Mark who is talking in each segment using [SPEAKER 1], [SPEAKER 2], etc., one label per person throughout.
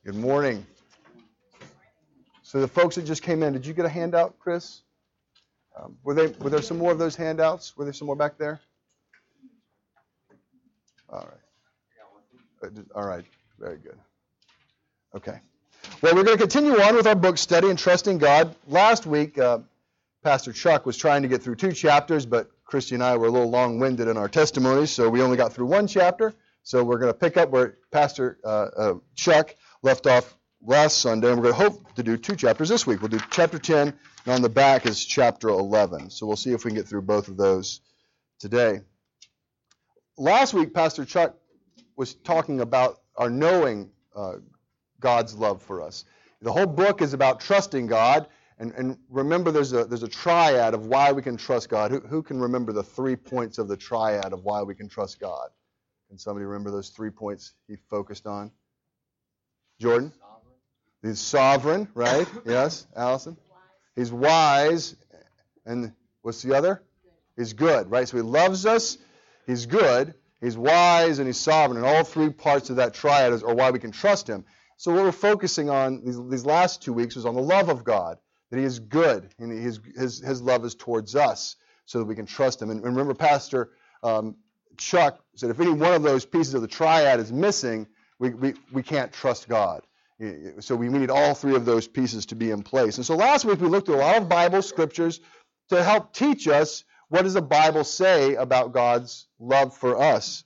[SPEAKER 1] Good morning. So the folks that just came in, did you get a handout, Chris? Were there some more of those handouts? Were there some more back there? All right. All right. Very good. Okay. Well, we're going to continue on with our book study and trusting God. Last week, Pastor Chuck was trying to get through 2 chapters, but Christy and I were a little long-winded in our testimonies, so we only got through 1 chapter. So we're going to pick up where Pastor Chuck left off last Sunday, and we're going to hope to do 2 chapters this week. We'll do chapter 10, and on the back is chapter 11. So we'll see if we can get through both of those today. Last week, Pastor Chuck was talking about our knowing God's love for us. The whole book is about trusting God, and remember there's a triad of why we can trust God. Who can remember the 3 points of the triad of why we can trust God? Can somebody remember those 3 points he focused on? Jordan? He's sovereign, right? Yes. Allison? He's wise. And what's the other? He's good, right? So he loves us, he's good, he's wise, and he's sovereign. And all 3 parts of that triad are why we can trust him. So what we're focusing on these last 2 weeks was on the love of God, that he is good, and his love is towards us, so that we can trust him. And remember, Pastor Chuck said if any one of those pieces of the triad is missing, we can't trust God. So we need all 3 of those pieces to be in place. And so last week we looked at a lot of Bible scriptures to help teach us what does the Bible say about God's love for us.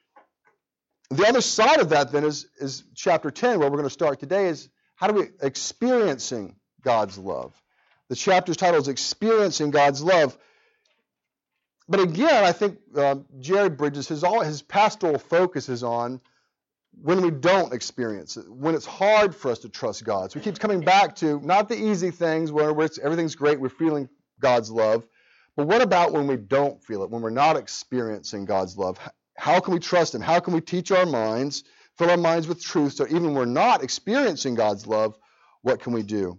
[SPEAKER 1] The other side of that then is chapter 10, where we're going to start today, is how do we experiencing God's love. The chapter's title is Experiencing God's Love. But again, I think Jerry Bridges, his pastoral focus is on when we don't experience it, when it's hard for us to trust God. So he keeps coming back to not the easy things where everything's great, we're feeling God's love, but what about when we don't feel it, when we're not experiencing God's love? How can we trust him? How can we teach our minds, fill our minds with truth, so even when we're not experiencing God's love, what can we do?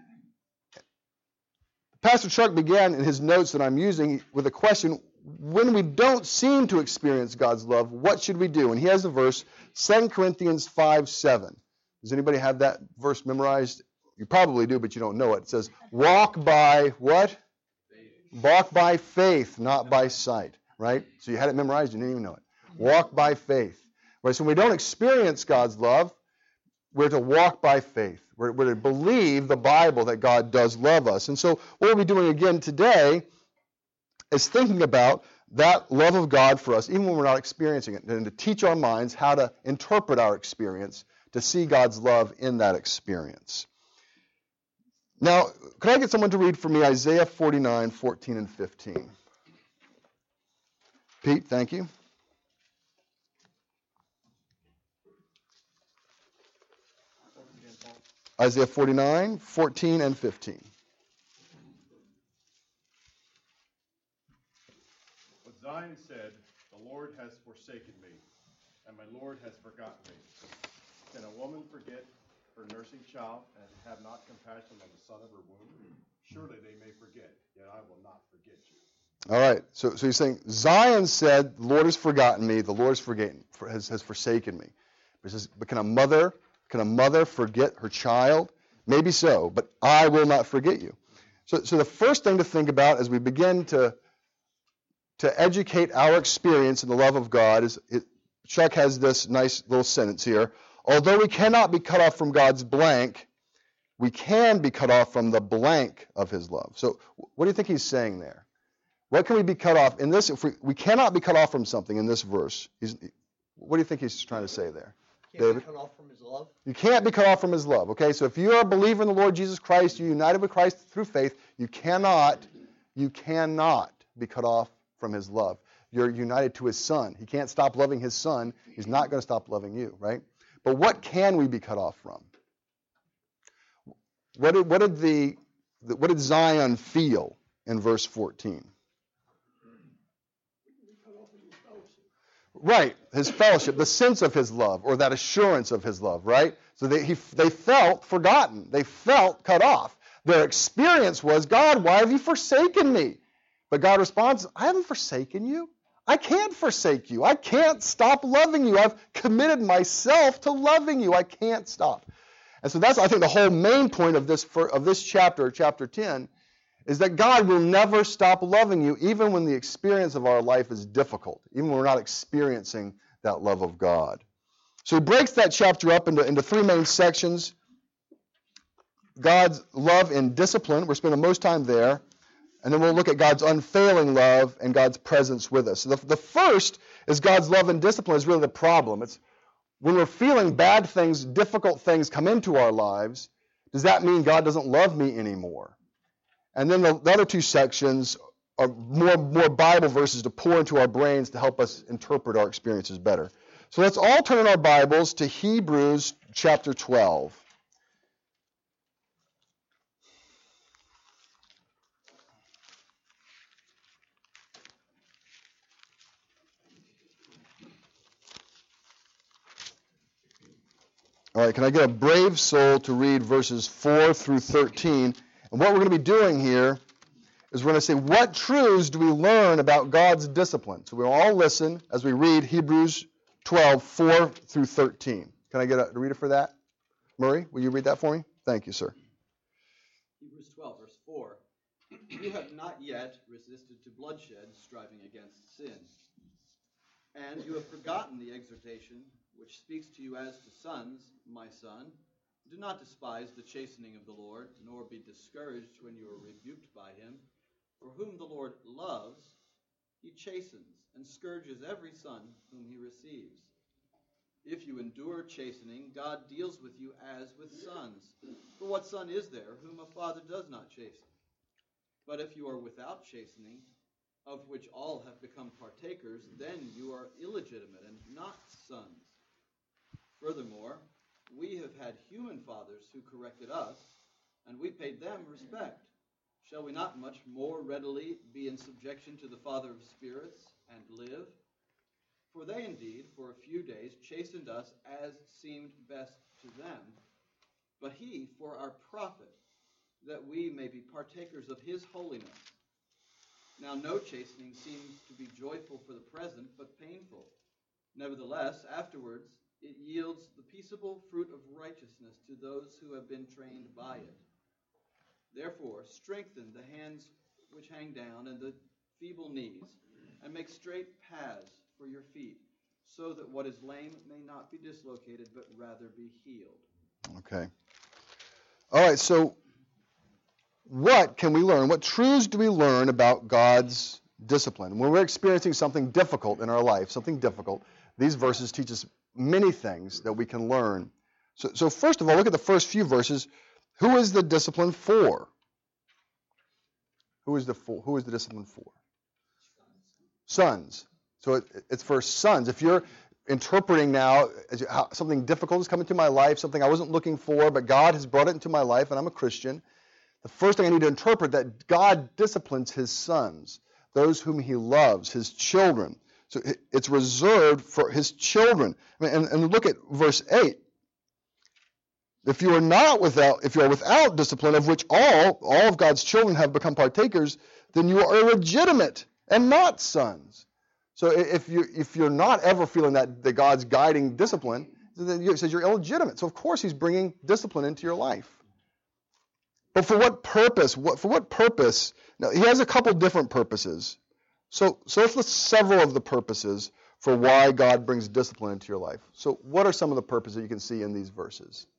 [SPEAKER 1] Pastor Chuck began in his notes that I'm using with a question, when we don't seem to experience God's love, what should we do? And he has the verse, 2 Corinthians 5:7. Does anybody have that verse memorized? You probably do, but you don't know it. It says, walk by what? Faith. Walk by faith, not by sight, right? So you had it memorized, you didn't even know it. Walk by faith. Right? So when we don't experience God's love, we're to walk by faith. We're to believe the Bible that God does love us. And so what we'll be doing again today is thinking about that love of God for us, even when we're not experiencing it, and to teach our minds how to interpret our experience, to see God's love in that experience. Now, could I get someone to read for me Isaiah 49, 14 and 15? Pete, thank you. Isaiah 49, 14 and 15.
[SPEAKER 2] But Zion said, the Lord has forsaken me, and my Lord has forgotten me. Can a woman forget her nursing child and have not compassion on the son of her womb? Surely they may forget, yet I will not forget you.
[SPEAKER 1] All right, so he's saying, Zion said, the Lord has forgotten me, the Lord has forsaken me. He says, but can a mother forget her child? Maybe so, but I will not forget you. So the first thing to think about as we begin to educate our experience in the love of God is, Chuck has this nice little sentence here. Although we cannot be cut off from God's blank, we can be cut off from the blank of his love. So what do you think he's saying there? What can we be cut off in this? If we cannot be cut off from something in this verse, what do you think he's trying to say there?
[SPEAKER 3] Can't be cut off from his love?
[SPEAKER 1] You can't be cut off from his love. Okay, so if you're a believer in the Lord Jesus Christ, you're united with Christ through faith, you cannot be cut off from his love. You're united to his Son. He can't stop loving his Son. He's not going to stop loving you, right? But what can we be cut off from? What did Zion feel in verse 14? Right, his fellowship, the sense of his love, or that assurance of his love, right? So they felt forgotten. They felt cut off. Their experience was, God, why have you forsaken me? But God responds, I haven't forsaken you. I can't forsake you. I can't stop loving you. I've committed myself to loving you. I can't stop. And so that's, I think, the whole main point of this chapter, chapter 10, is that God will never stop loving you, even when the experience of our life is difficult, even when we're not experiencing that love of God. So he breaks that chapter up into three main sections. God's love and discipline, we're spending most time there. And then we'll look at God's unfailing love and God's presence with us. So the first is God's love and discipline is really the problem. It's when we're feeling bad things, difficult things come into our lives, does that mean God doesn't love me anymore? And then the other two sections are more Bible verses to pour into our brains to help us interpret our experiences better. So let's all turn in our Bibles to Hebrews chapter 12. All right, can I get a brave soul to read verses 4 through 13? And what we're going to be doing here is we're going to say, what truths do we learn about God's discipline? So we'll all listen as we read Hebrews 12, 4 through 13. Can I get a reader for that? Murray, will you read that for me? Thank you, sir.
[SPEAKER 4] Hebrews 12, verse 4. You have not yet resisted to bloodshed, striving against sin. And you have forgotten the exhortation which speaks to you as to sons, my son. Do not despise the chastening of the Lord, nor be discouraged when you are rebuked by him. For whom the Lord loves, he chastens and scourges every son whom he receives. If you endure chastening, God deals with you as with sons. For what son is there whom a father does not chasten? But if you are without chastening, of which all have become partakers, then you are illegitimate and not sons. Furthermore, we have had human fathers who corrected us, and we paid them respect. Shall we not much more readily be in subjection to the Father of spirits and live? For they indeed, for a few days, chastened us as seemed best to them, but he for our profit, that we may be partakers of his holiness. Now no chastening seems to be joyful for the present, but painful. Nevertheless, afterwards, it yields the peaceable fruit of righteousness to those who have been trained by it. Therefore, strengthen the hands which hang down and the feeble knees, and make straight paths for your feet, so that what is lame may not be dislocated, but rather be healed.
[SPEAKER 1] Okay. All right, so what can we learn? What truths do we learn about God's discipline? When we're experiencing something difficult in our life, these verses teach us many things that we can learn. So first of all, look at the first few verses. Who is the discipline for? Who is the discipline for? Sons. So it's for sons. If you're interpreting now how something difficult has come into my life, something I wasn't looking for, but God has brought it into my life, and I'm a Christian, the first thing I need to interpret that God disciplines his sons, those whom he loves, his children. So it's reserved for his children. And look at verse 8. If you are without discipline, of which all of God's children have become partakers, then you are illegitimate and not sons. So if you're not ever feeling that God's guiding discipline, then it says you're illegitimate. So of course he's bringing discipline into your life. But for what purpose? For what purpose? Now he has a couple different purposes. So let's list several of the purposes for why God brings discipline into your life. So what are some of the purposes that you can see in these verses?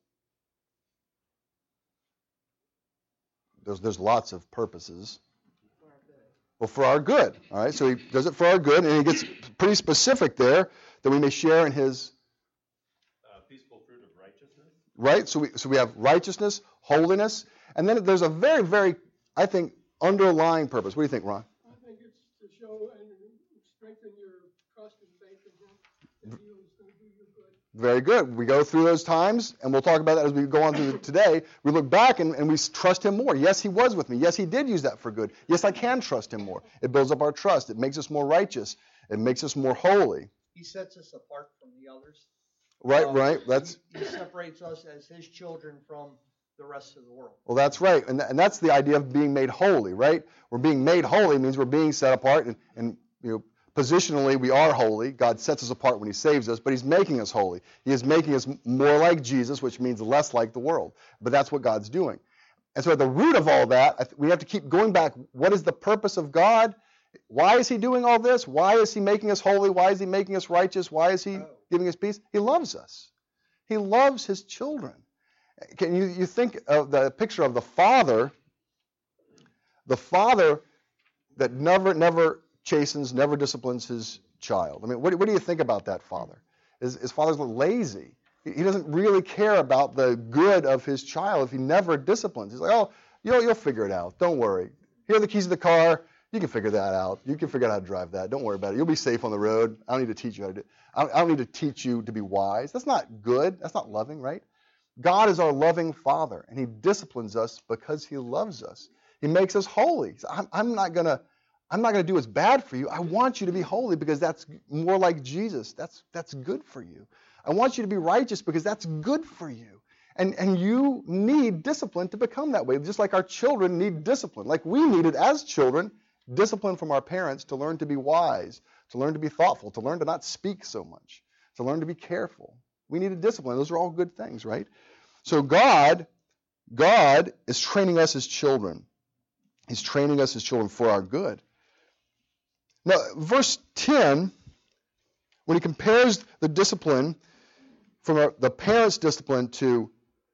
[SPEAKER 1] There's lots of purposes. Well, for our good. All right, so he does it for our good, and he gets pretty specific there that we may share in his
[SPEAKER 2] peaceful fruit of righteousness.
[SPEAKER 1] Right, so we have righteousness, holiness, and then there's a very, very, I think, underlying purpose. What do you think, Ron?
[SPEAKER 5] I think it's to show and strengthen your trust and faith in him that he is going to do you good.
[SPEAKER 1] Very good. We go through those times, and we'll talk about that as we go on through today. We look back and we trust him more. Yes, he was with me. Yes, he did use that for good. Yes, I can trust him more. It builds up our trust. It makes us more righteous. It makes us more holy.
[SPEAKER 3] He sets us apart from the others.
[SPEAKER 1] Right.
[SPEAKER 3] He separates us as his children from the rest of the world.
[SPEAKER 1] Well, that's right. And that's the idea of being made holy, right? We're being made holy means we're being set apart and Positionally, we are holy. God sets us apart when he saves us, but he's making us holy. He is making us more like Jesus, which means less like the world. But that's what God's doing. And so at the root of all that, we have to keep going back. What is the purpose of God? Why is he doing all this? Why is he making us holy? Why is he making us righteous? Why is he giving us peace? He loves us. He loves his children. Can you think of the picture of the father that never chastens, never disciplines his child? I mean, what do you think about that father? His father's lazy. He doesn't really care about the good of his child if he never disciplines. He's like, oh, you'll figure it out. Don't worry. Here are the keys to the car. You can figure that out. You can figure out how to drive that. Don't worry about it. You'll be safe on the road. I don't need to teach you how to do it. I don't need to teach you to be wise. That's not good. That's not loving, right? God is our loving Father, and he disciplines us because he loves us. He makes us holy. So I'm not gonna do what's bad for you. I want you to be holy because that's more like Jesus. That's good for you. I want you to be righteous because that's good for you. And you need discipline to become that way, just like our children need discipline. Like we needed as children discipline from our parents to learn to be wise, to learn to be thoughtful, to learn to not speak so much, to learn to be careful. We needed discipline. Those are all good things, right? So God is training us as children. He's training us as children for our good. Now, verse 10, when he compares the discipline from the parents' discipline to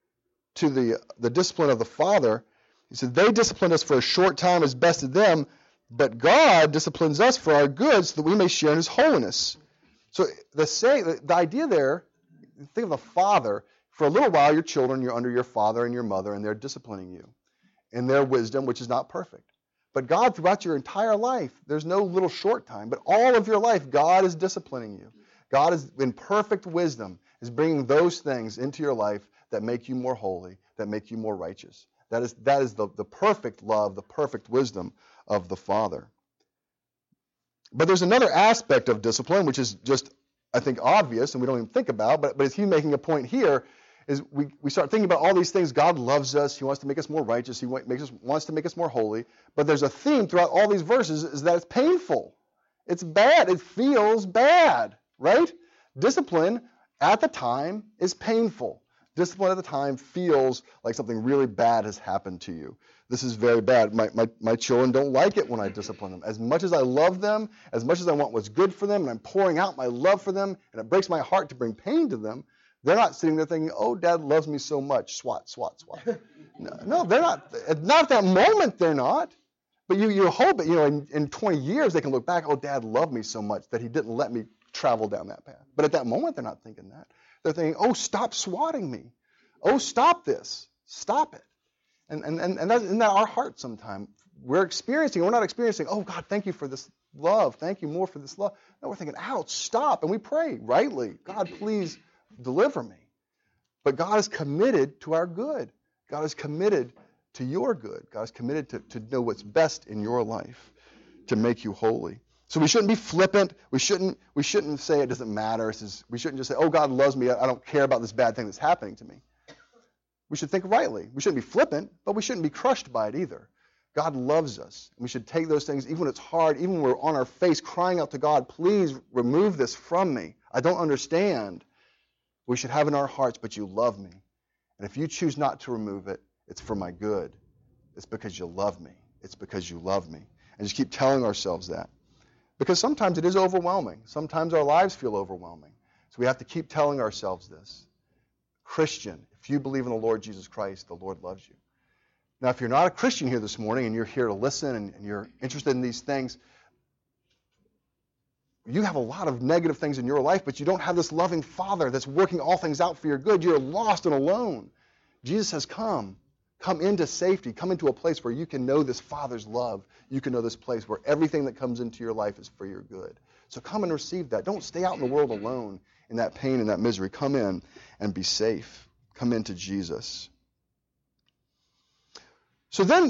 [SPEAKER 1] the discipline of the Father, he said, they disciplined us for a short time as best of them, but God disciplines us for our good so that we may share in his holiness. So the idea there, think of the Father. For a little while, your children, you're under your father and your mother, and they're disciplining you in their wisdom, which is not perfect. But God, throughout your entire life, there's no little short time, but all of your life, God is disciplining you. God is, in perfect wisdom, is bringing those things into your life that make you more holy, that make you more righteous. That is the perfect love, the perfect wisdom of the Father. But there's another aspect of discipline, which is just, I think, obvious, and we don't even think about, but is he making a point here, is we start thinking about all these things. God loves us. He wants to make us more righteous. He wants to make us more holy. But there's a theme throughout all these verses is that it's painful. It's bad. It feels bad, right? Discipline at the time is painful. Discipline at the time feels like something really bad has happened to you. This is very bad. My children don't like it when I discipline them. As much as I love them, as much as I want what's good for them, and I'm pouring out my love for them, and it breaks my heart to bring pain to them, they're not sitting there thinking, oh, Dad loves me so much, swat, swat, swat. No, they're not. Not at that moment, they're not. But you hope it, in 20 years they can look back, oh, Dad loved me so much that he didn't let me travel down that path. But at that moment, they're not thinking that. They're thinking, oh, stop swatting me. Oh, stop this. Stop it. And isn't that our heart sometimes? We're not experiencing, oh, God, thank you for this love. Thank you more for this love. No, we're thinking, ouch, stop. And we pray rightly, God, please deliver me. But God is committed to our good. God is committed to your good. God is committed to know what's best in your life, to make you holy. So we shouldn't be flippant. We shouldn't say it doesn't matter. We shouldn't just say, oh, God loves me. I don't care about this bad thing that's happening to me. We should think rightly. We shouldn't be flippant, but we shouldn't be crushed by it either. God loves us. We should take those things, even when it's hard, even when we're on our face crying out to God, please remove this from me. I don't understand. We should have in our hearts, but you love me. And if you choose not to remove it, it's for my good. It's because you love me. It's because you love me. And just keep telling ourselves that. Because sometimes it is overwhelming. Sometimes our lives feel overwhelming. So we have to keep telling ourselves this. Christian, if you believe in the Lord Jesus Christ, the Lord loves you. Now, if you're not a Christian here this morning and you're here to listen and you're interested in these things, you have a lot of negative things in your life, but you don't have this loving Father that's working all things out for your good. You're lost and alone. Jesus has come into safety, come into a place where you can know this Father's love. You can know this place where everything that comes into your life is for your good. So come and receive that. Don't stay out in the world alone in that pain and that misery. Come in and be safe. Come into Jesus. So then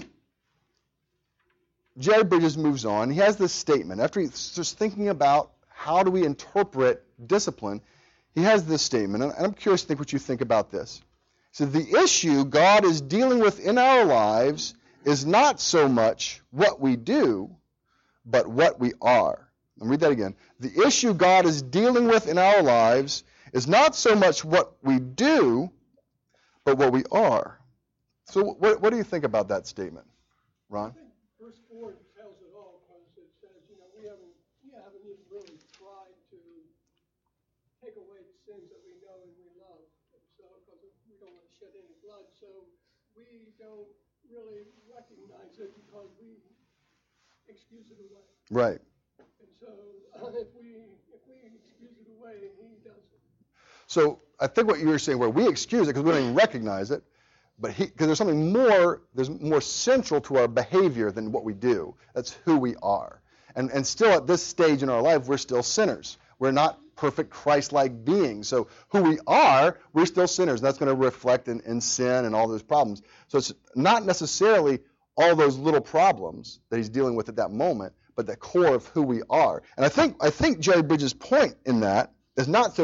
[SPEAKER 1] Jerry Bridges moves on. He has this statement. After he's just thinking about how do we interpret discipline, he has this statement. And I'm curious to think what you think about this. He said, the issue God is dealing with in our lives is not so much what we do, but what we are. I'll read that again. The issue God is dealing with in our lives is not so much what we do, but what we are. So what do you think about that statement, Ron?
[SPEAKER 5] I think verse 4 tells it all, because it says, we haven't even really tried to take away the sins that we know and we love. And so, because we don't want to shed any blood, so we don't really recognize it because we excuse it away.
[SPEAKER 1] Right.
[SPEAKER 5] And so, if we excuse it away, he does it.
[SPEAKER 1] So I think what you were saying, where we excuse it because we don't even recognize it, but because there's something more, there's more central to our behavior than what we do. That's who we are. And still at this stage in our life, we're still sinners. We're not perfect Christ-like beings. So who we are, we're still sinners. And that's going to reflect in sin and all those problems. So it's not necessarily all those little problems that he's dealing with at that moment, but the core of who we are. And I think Jerry Bridges' point in that is not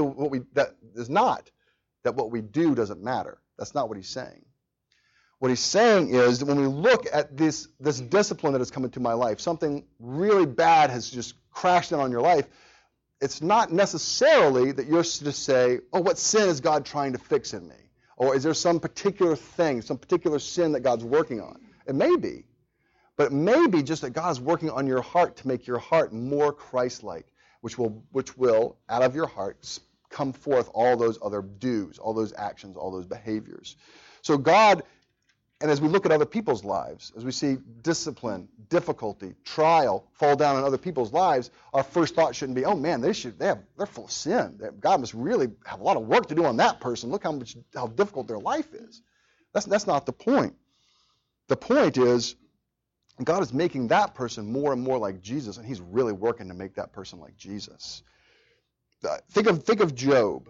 [SPEAKER 1] that what we do doesn't matter. That's not what he's saying. What he's saying is that when we look at this discipline that has come into my life, something really bad has just crashed in on your life, it's not necessarily that you're to say, oh, what sin is God trying to fix in me? Or is there some particular thing, some particular sin that God's working on? It may be. But it may be just that God's working on your heart to make your heart more Christ-like, which will, out of your heart, come forth all those other do's, all those actions, all those behaviors. So God, and as we look at other people's lives, as we see discipline, difficulty, trial fall down on other people's lives, our first thought shouldn't be, oh man, they're full of sin. God must really have a lot of work to do on that person. Look how difficult their life is. That's not the point. The point is, God is making that person more and more like Jesus, and he's really working to make that person like Jesus. Think of Job.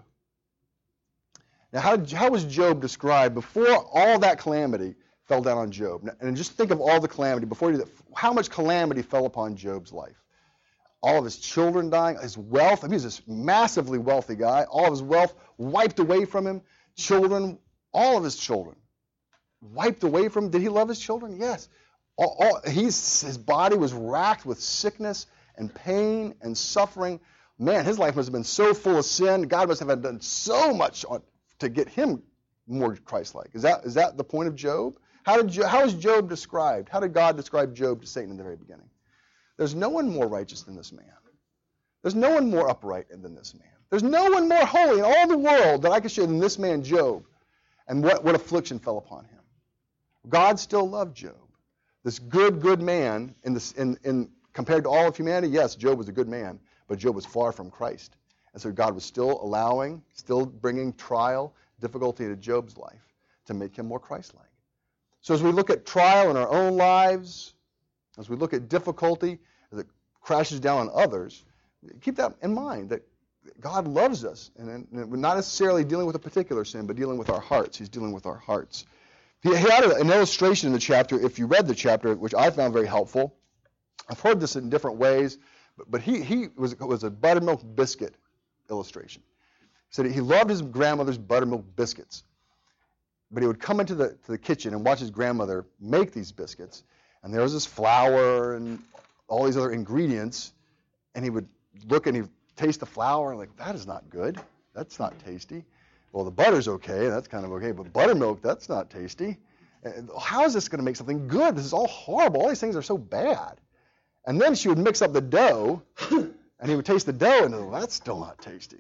[SPEAKER 1] Now, how was Job described before all that calamity fell down on Job? And just think of all the calamity before you do that. How much calamity fell upon Job's life? All of his children dying, his wealth. I mean, he's this massively wealthy guy. All of his wealth wiped away from him. Children, all of his children wiped away from him. Did he love his children? Yes. His body was racked with sickness and pain and suffering. Man, his life must have been so full of sin. God must have done so much to get him more Christ-like. Is that the point of Job? How is Job described? How did God describe Job to Satan in the very beginning? There's no one more righteous than this man. There's no one more upright than this man. There's no one more holy in all the world that I could show than this man Job. And what affliction fell upon him. God still loved Job. This good man, compared to all of humanity, yes, Job was a good man, but Job was far from Christ. And so God was still bringing trial, difficulty into Job's life to make him more Christ-like. So as we look at trial in our own lives, as we look at difficulty, as it crashes down on others, keep that in mind, that God loves us. And we're not necessarily dealing with a particular sin, but dealing with our hearts. He's dealing with our hearts. He had an illustration in the chapter, if you read the chapter, which I found very helpful. I've heard this in different ways, but he was a buttermilk biscuit illustration. He said he loved his grandmother's buttermilk biscuits, but he would come into the kitchen and watch his grandmother make these biscuits, and there was this flour and all these other ingredients, and he would look and he'd taste the flour and like, that is not good. That's not tasty. Well, the butter's okay, that's kind of okay, but buttermilk, that's not tasty. And how is this going to make something good? This is all horrible. All these things are so bad. And then she would mix up the dough, and he would taste the dough, and well, that's still not tasty.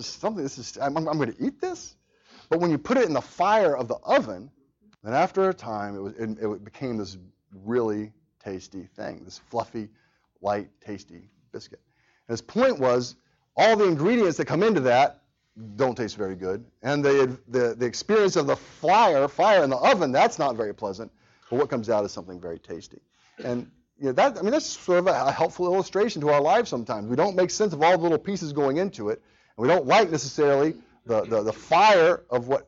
[SPEAKER 1] I'm going to eat this? But when you put it in the fire of the oven, then after a time, it became this really tasty thing, this fluffy, light, tasty biscuit. And his point was, all the ingredients that come into that don't taste very good. And the experience of the fire in the oven, that's not very pleasant. But what comes out is something very tasty. And that's sort of a helpful illustration to our lives sometimes. We don't make sense of all the little pieces going into it. And we don't like necessarily the fire of what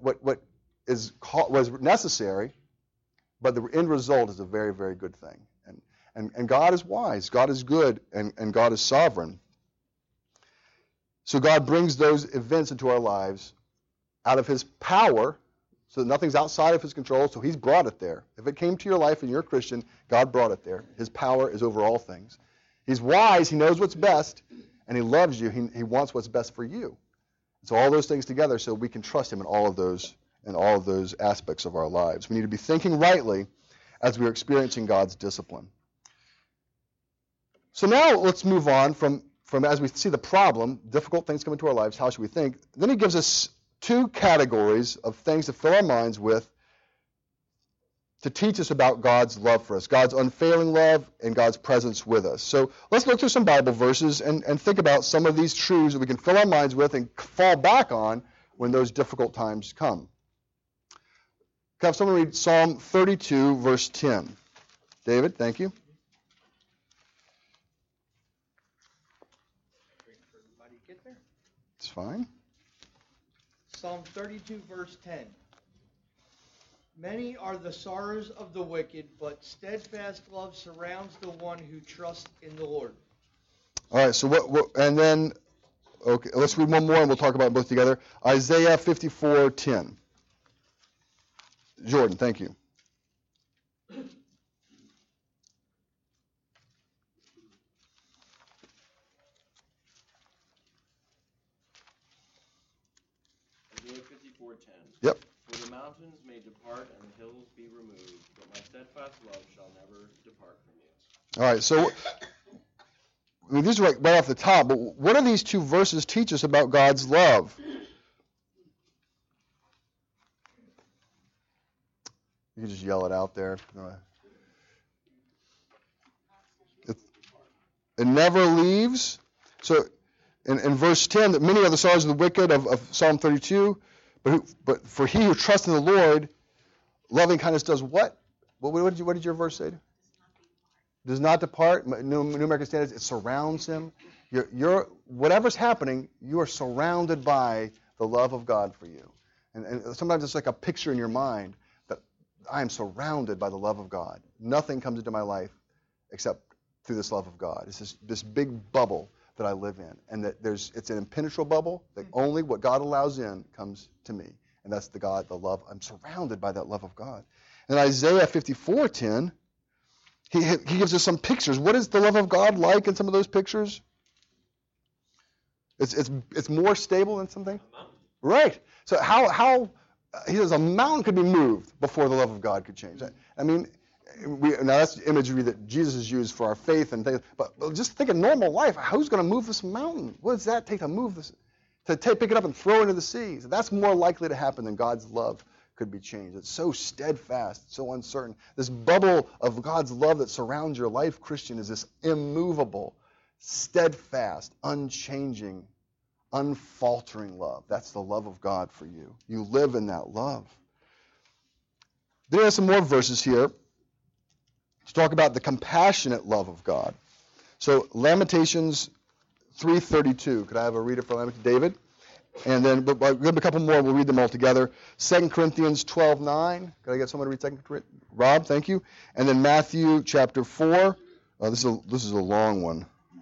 [SPEAKER 1] was necessary, but the end result is a very, very good thing. And God is wise, God is good, and God is sovereign. So God brings those events into our lives out of his power, so that nothing's outside of his control, so he's brought it there. If it came to your life and you're a Christian, God brought it there. His power is over all things. He's wise. He knows what's best, and he loves you. He wants what's best for you. So all those things together, so we can trust him in all of those aspects of our lives. We need to be thinking rightly as we're experiencing God's discipline. So now let's move on from as we see the problem, difficult things come into our lives, how should we think? Then he gives us two categories of things to fill our minds with to teach us about God's love for us, God's unfailing love and God's presence with us. So let's look through some Bible verses and think about some of these truths that we can fill our minds with and fall back on when those difficult times come. Can I have someone read Psalm 32, verse 10? David, thank you.
[SPEAKER 3] Everybody get there?
[SPEAKER 1] It's fine.
[SPEAKER 3] Psalm 32, verse 10. Many are the sorrows of the wicked, but steadfast love surrounds the one who trusts in the Lord.
[SPEAKER 1] All right, so and then, okay, let's read one more and we'll talk about them both together. Isaiah 54:10. Jordan, thank you.
[SPEAKER 6] Isaiah 54:10.
[SPEAKER 1] Yep.
[SPEAKER 6] For the mountains may depart and the hills be removed, but my steadfast love shall never depart from you.
[SPEAKER 1] All right, so these are right off the top, but what do these two verses teach us about God's love? You can just yell it out there. It never leaves. So in verse 10, that many are the sorrows of the wicked of Psalm 32, but for he who trusts in the Lord, loving kindness does what? What did your verse say? Does not depart. New American Standard, it surrounds him. You're whatever's happening, you are surrounded by the love of God for you. And sometimes it's like a picture in your mind that I am surrounded by the love of God. Nothing comes into my life except through this love of God. It's this big bubble that I live in, and that it's an impenetrable bubble that only what God allows in comes to me, and that's the love. I'm surrounded by that love of God. And Isaiah 54:10, he gives us some pictures. What is the love of God like in some of those pictures? It's more stable than something, right? So how he says a mountain could be moved before the love of God could change. I mean. Now that's imagery that Jesus has used for our faith and things, but just think of normal life. Who's going to move this mountain? What does that take to move this? Pick it up and throw it into the sea. So that's more likely to happen than God's love could be changed. It's so steadfast, so uncertain. This bubble of God's love that surrounds your life, Christian, is this immovable, steadfast, unchanging, unfaltering love. That's the love of God for you. You live in that love. There are some more verses here to talk about the compassionate love of God. So Lamentations 3:32. Could I have a reader for Lamentations? David? And then we'll have a couple more. We'll read them all together. 2 Corinthians 12:9. Could I get someone to read 2 Corinthians? Rob, thank you. And then Matthew chapter 4. This is a long one.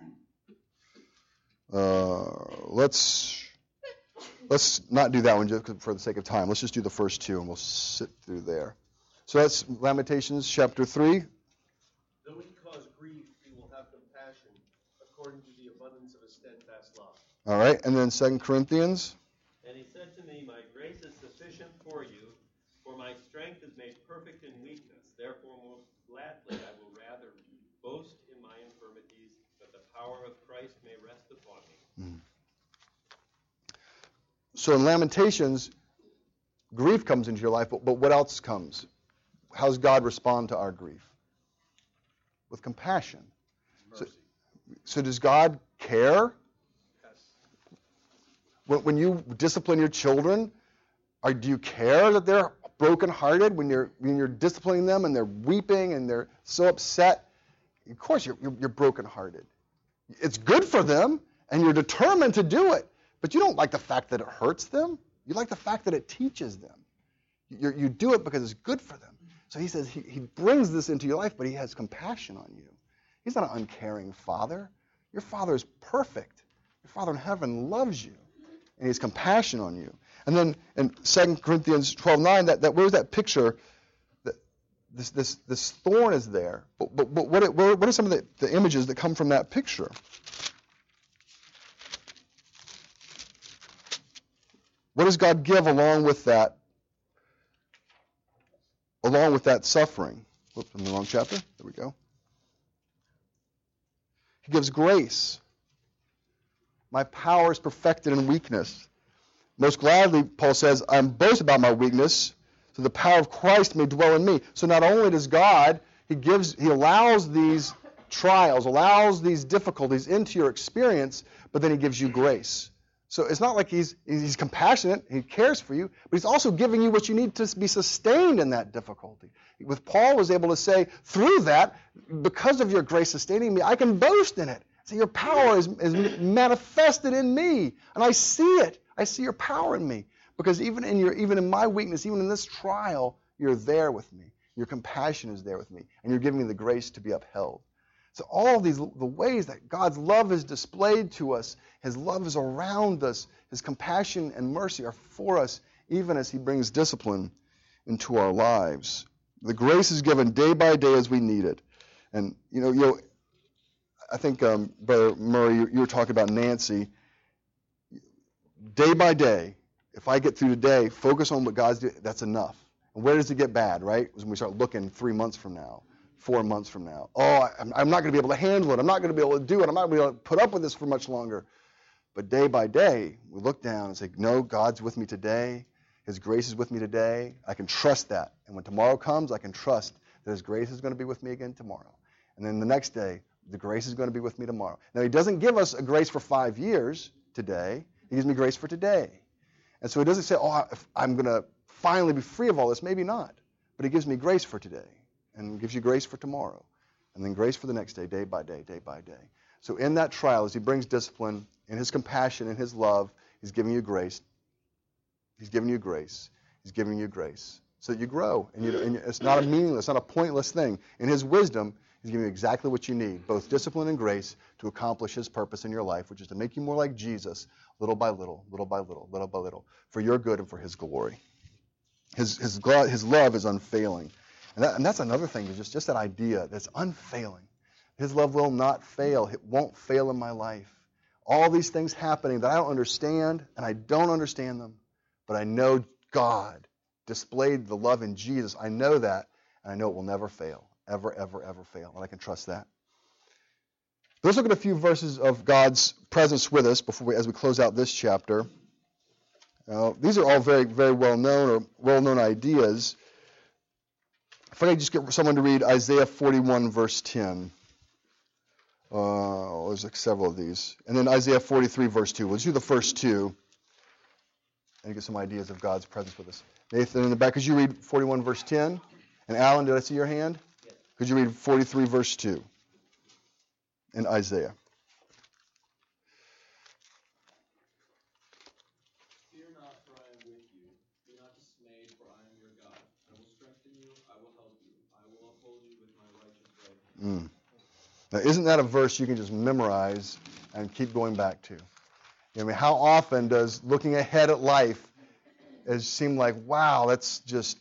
[SPEAKER 1] Let's not do that one just for the sake of time. Let's just do the first two, and we'll sit through there. So that's Lamentations chapter 3.
[SPEAKER 7] Though he cause grief, he will have compassion, according to the abundance of his steadfast love.
[SPEAKER 1] All right, and then 2 Corinthians.
[SPEAKER 6] And he said to me, my grace is sufficient for you, for my strength is made perfect in weakness. Therefore, most gladly I will rather boast in my infirmities, that the power of Christ may rest upon me.
[SPEAKER 1] So in Lamentations, grief comes into your life, but what else comes? How does God respond to our grief? With compassion. So does God care? When you discipline your children, do you care that they're brokenhearted when you're disciplining them and they're weeping and they're so upset? Of course you're brokenhearted. It's good for them and you're determined to do it, but you don't like the fact that it hurts them. You like the fact that it teaches them. You do it because it's good for them. So he says he brings this into your life, but he has compassion on you. He's not an uncaring father. Your father is perfect. Your Father in heaven loves you, and he has compassion on you. And then in 2 Corinthians 12:9, where was that picture this thorn is there. But what are some of the images that come from that picture? What does God give along with that suffering? Whoops, I'm in the wrong chapter. There we go. He gives grace. My power is perfected in weakness. Most gladly, Paul says, I boast about my weakness, so the power of Christ may dwell in me. So not only does God, he allows these trials, allows these difficulties into your experience, but then he gives you grace. So it's not like he's compassionate, he cares for you, but he's also giving you what you need to be sustained in that difficulty. With Paul was able to say, through that, because of your grace sustaining me, I can boast in it. So your power is manifested in me, and I see it. I see your power in me. Because even in my weakness, even in this trial, you're there with me. Your compassion is there with me, and you're giving me the grace to be upheld. So all of these, the ways that God's love is displayed to us, his love is around us, his compassion and mercy are for us, even as he brings discipline into our lives. The grace is given day by day as we need it. And, I think, Brother Murray, you were talking about Nancy. Day by day, if I get through today, focus on what God's doing, that's enough. And where does it get bad, right? When we start looking 3 months from now. 4 months from now. Oh, I'm not going to be able to handle it. I'm not going to be able to do it. I'm not going to be able to put up with this for much longer. But day by day, we look down and say, no, God's with me today. His grace is with me today. I can trust that. And when tomorrow comes, I can trust that his grace is going to be with me again tomorrow. And then the next day, the grace is going to be with me tomorrow. Now, he doesn't give us a grace for 5 years today. He gives me grace for today. And so he doesn't say, if I'm going to finally be free of all this. Maybe not. But he gives me grace for today. And gives you grace for tomorrow. And then grace for the next day, day by day, day by day. So in that trial, as he brings discipline, in his compassion, in his love, he's giving you grace. He's giving you grace. He's giving you grace. So that you grow. And it's not a meaningless, not a pointless thing. In his wisdom, he's giving you exactly what you need, both discipline and grace, to accomplish his purpose in your life, which is to make you more like Jesus, little by little, little by little, little by little, for your good and for his glory. His love is unfailing. And that's another thing, just that idea that's unfailing. His love will not fail. It won't fail in my life. All these things happening that I don't understand, and I don't understand them, but I know God displayed the love in Jesus. I know that, and I know it will never fail, ever, ever, ever fail, and I can trust that. Let's look at a few verses of God's presence with us as we close out this chapter. These are all very, very well-known ideas. If I could just get someone to read Isaiah 41, verse 10. There's like several of these. And then Isaiah 43, verse 2. Let's do the first two and get some ideas of God's presence with us. Nathan, in the back, could you read 41, verse 10? And Alan, did I see your hand? Yes. Could you read 43, verse 2 in Isaiah? Now, isn't that a verse you can just memorize and keep going back to? How often does looking ahead at life seem like, wow, that's just,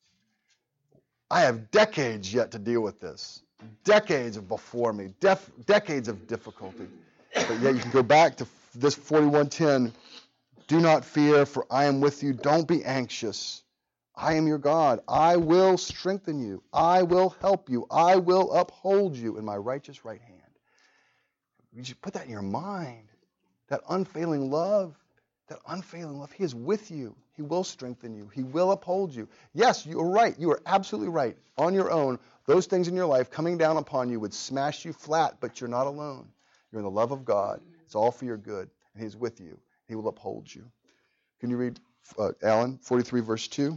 [SPEAKER 1] I have decades yet to deal with this. Decades before me. Decades of difficulty. But yet you can go back to this 41:10. Do not fear, for I am with you. Don't be anxious. I am your God. I will strengthen you. I will help you. I will uphold you in my righteous right hand. You should put that in your mind. That unfailing love. He is with you. He will strengthen you. He will uphold you. Yes, you are right. You are absolutely right. On your own, those things in your life coming down upon you would smash you flat, but you're not alone. You're in the love of God. It's all for your good. And he's with you. He will uphold you. Can you read, Alan, 43, verse 2?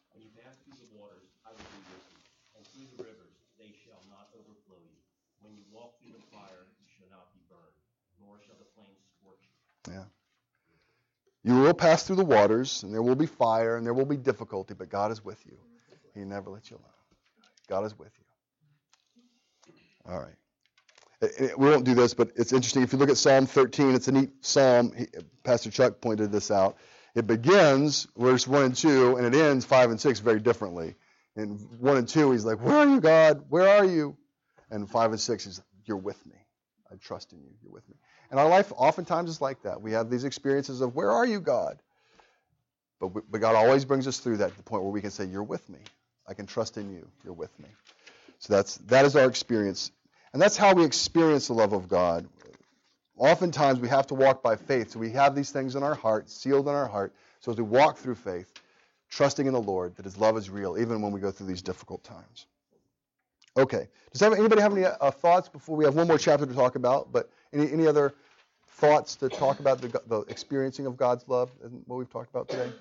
[SPEAKER 1] Yeah. You will pass through the waters, and there will be fire, and there will be difficulty, but God is with you. He never lets you alone. God is with you. All right. We won't do this, but it's interesting. If you look at Psalm 13, it's a neat psalm. Pastor Chuck pointed this out. It begins, verse 1 and 2, and it ends 5 and 6 very differently. In 1 and 2, he's like, where are you, God? Where are you? And 5 and 6, he's like, you're with me. I trust in you. You're with me. And our life oftentimes is like that. We have these experiences of, where are you, God? But God always brings us through that to the point where we can say, you're with me. I can trust in you. You're with me. So that is our experience. And that's how we experience the love of God. Oftentimes we have to walk by faith. So we have these things in our heart, sealed in our heart. So as we walk through faith, trusting in the Lord, that his love is real, even when we go through these difficult times. Okay. Does anybody have any thoughts before we have one more chapter to talk about? But any other thoughts to talk about the experiencing of God's love and what we've talked about today?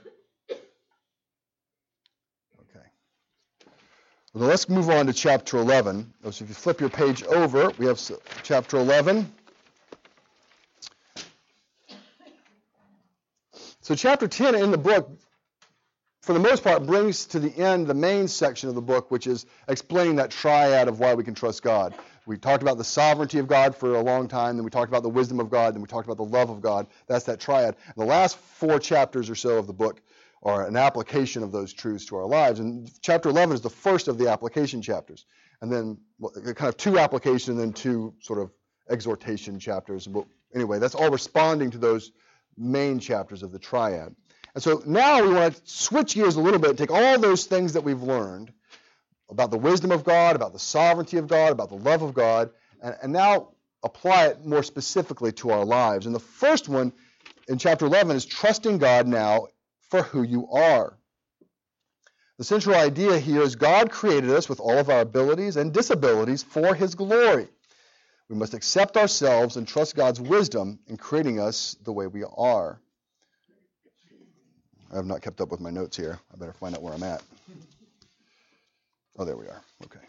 [SPEAKER 1] Okay. Well, let's move on to chapter 11. So if you flip your page over, we have chapter 11. So chapter 10 in the book, for the most part, brings to the end the main section of the book, which is explaining that triad of why we can trust God. We talked about the sovereignty of God for a long time, then we talked about the wisdom of God, then we talked about the love of God. That's that triad. And the last 4 chapters or so of the book are an application of those truths to our lives. And chapter 11 is the first of the application chapters. And then kind of 2 application and then 2 sort of exhortation chapters. But anyway, that's all responding to those main chapters of the triad. And so now we want to switch gears a little bit and take all those things that we've learned about the wisdom of God, about the sovereignty of God, about the love of God, and now apply it more specifically to our lives. And the first one in chapter 11 is trusting God now for who you are. The central idea here is God created us with all of our abilities and disabilities for his glory. We must accept ourselves and trust God's wisdom in creating us the way we are. I have not kept up with my notes here. I better find out where I'm at. Oh, there we are. Okay.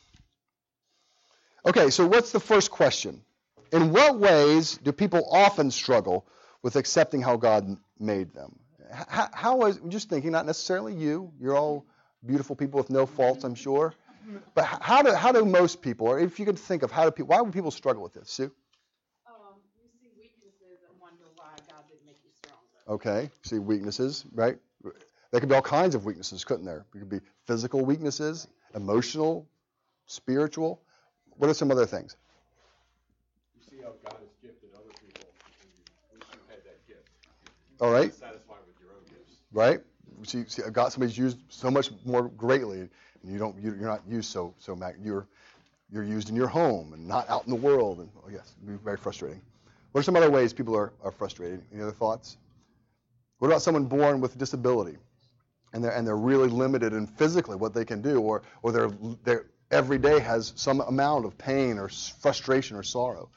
[SPEAKER 1] Okay, so what's the first question? In what ways do people often struggle with accepting how God made them? I'm just thinking, not necessarily you. You're all beautiful people with no faults, I'm sure. But how do most people, or if you could think of why would people struggle with this? Sue?
[SPEAKER 8] You see weaknesses and wonder why God didn't make you stronger.
[SPEAKER 1] Okay, see weaknesses, right? There could be all kinds of weaknesses, couldn't there? There could be physical weaknesses, emotional, spiritual. What are some other things?
[SPEAKER 2] You see how God has gifted other people, and you wish you had that gift.
[SPEAKER 1] All right.
[SPEAKER 2] You're not satisfied with your own gifts.
[SPEAKER 1] Right? See, God, somebody's used so much more greatly, and you're not used so you're used in your home and not out in the world, and yes, it'd be very frustrating. What are some other ways people are frustrated? Any other thoughts? What about someone born with disability, and they're really limited in physically what they can do, or their every day has some amount of pain or frustration or sorrow,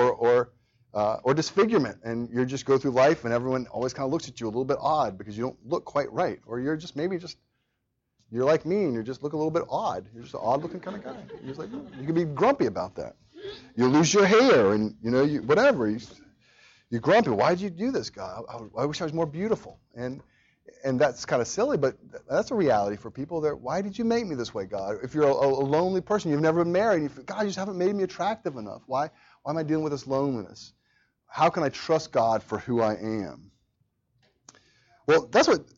[SPEAKER 1] or disfigurement, and you just go through life and everyone always kind of looks at you a little bit odd because you don't look quite right, or you're like me and you just look a little bit odd. You're just an odd looking kind of guy. You're just like, you can be grumpy about that. You lose your hair and whatever. You're grumpy. Why did you do this, God? I wish I was more beautiful. And that's kind of silly, but that's a reality for people. Why did you make me this way, God? If you're a lonely person, you've never been married, and you feel, God, you just haven't made me attractive enough. Why am I dealing with this loneliness? How can I trust God for who I am? Well, that's what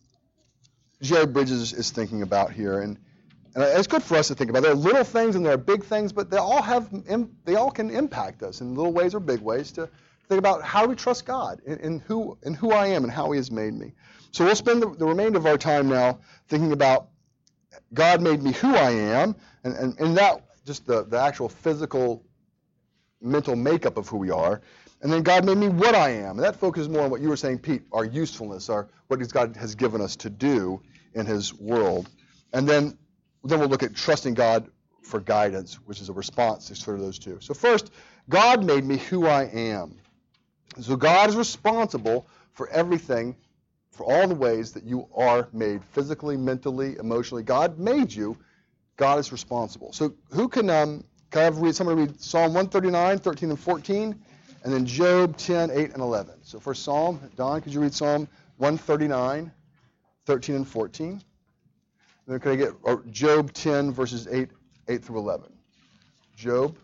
[SPEAKER 1] Jerry Bridges is thinking about here, and it's good for us to think about. There are little things and there are big things, but they all can impact us in little ways or big ways to think about how do we trust God in who I am and how He has made me. So we'll spend the remainder of our time now thinking about God made me who I am, and that just the actual physical, mental makeup of who we are. And then God made me what I am. And that focuses more on what you were saying, Pete, our usefulness, what God has given us to do in His world. And then we'll look at trusting God for guidance, which is a response to sort of those two. So first, God made me who I am. So God is responsible for everything, for all the ways that you are made, physically, mentally, emotionally. God made you. God is responsible. So who can I have somebody read Psalm 139, 13 and 14, and then Job 10, 8 and 11. So for Psalm, Don, could you read Psalm 139, 13 and 14? And then can I get Job 10, verses 8 through 11? Job.